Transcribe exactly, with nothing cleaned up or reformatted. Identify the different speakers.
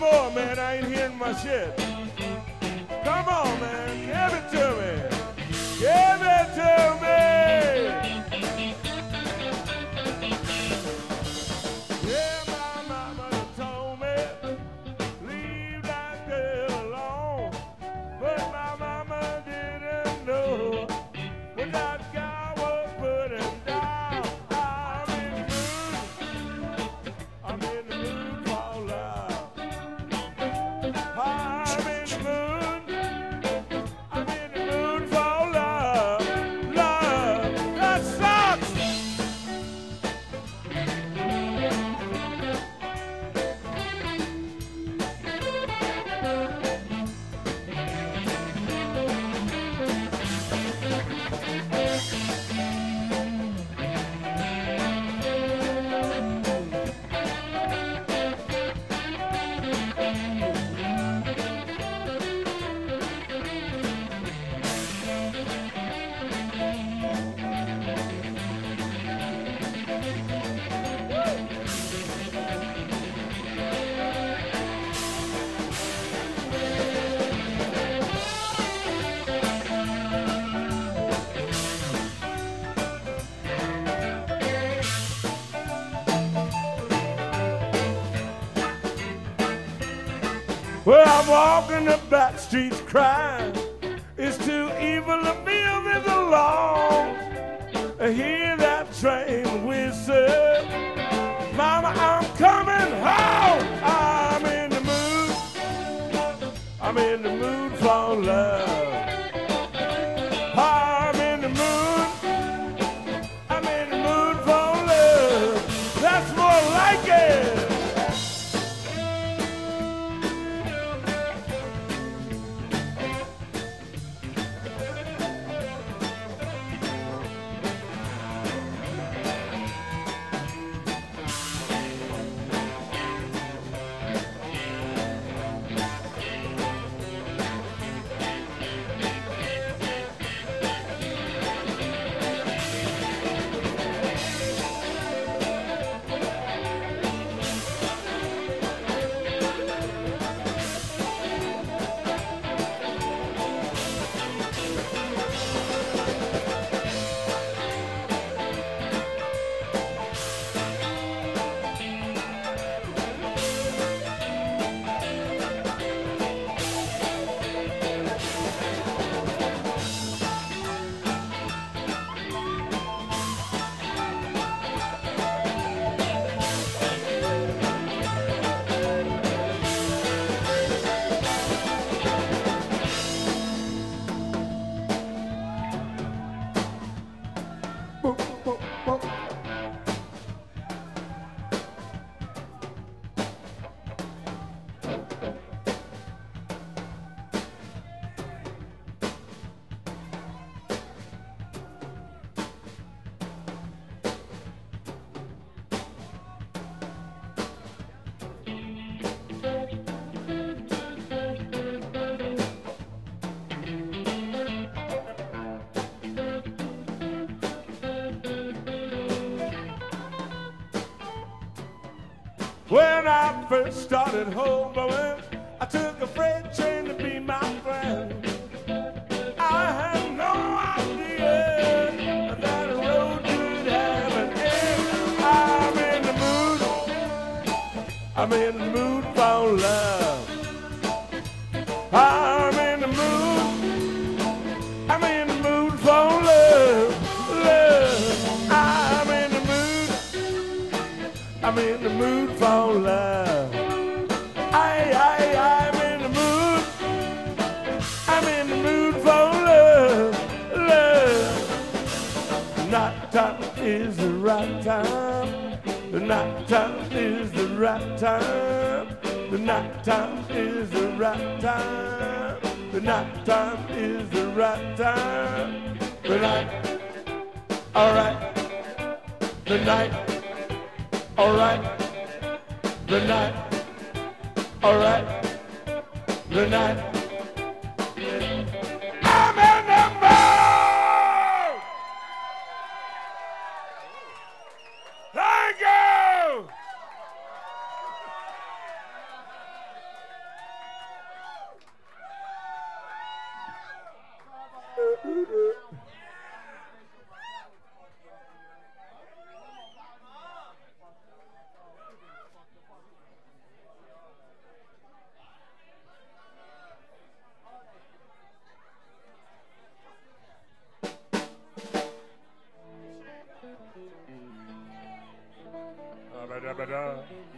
Speaker 1: more, man. I ain't hearing my shit. Come on, man. Give it to me. Give it to me. Yeah, my mama told me, leave that girl alone. But my mama didn't know what that guy was putting down. I'm in the mood. I'm in the mood for love. I'm in the mood. I'm in the mood for love. Love that sucks. Well, I'm walking the back streets crying. It's too evil to feel this alone. I hear that train whistle. Mama, I'm coming home. I'm in the mood. I'm in the mood for love. I'm in the mood. I'm in the mood for love. That's more like it. When I first started hoboing, I took a freight train to be my friend. I had no idea that a road could have an end. I'm in the mood. I'm in the mood for love. I'm in the mood. I'm in the mood for love. Love. I'm in the mood. I'm in the mood for love. I, I, I'm in the mood. I'm in the mood for love. Love. The night time is the right time. The night time is the right time. The night time is the right time. The night time is the right time. The night. All right. The night. All right. The night, all right, the night. I'm in the mood! Thank you! da-ba-da.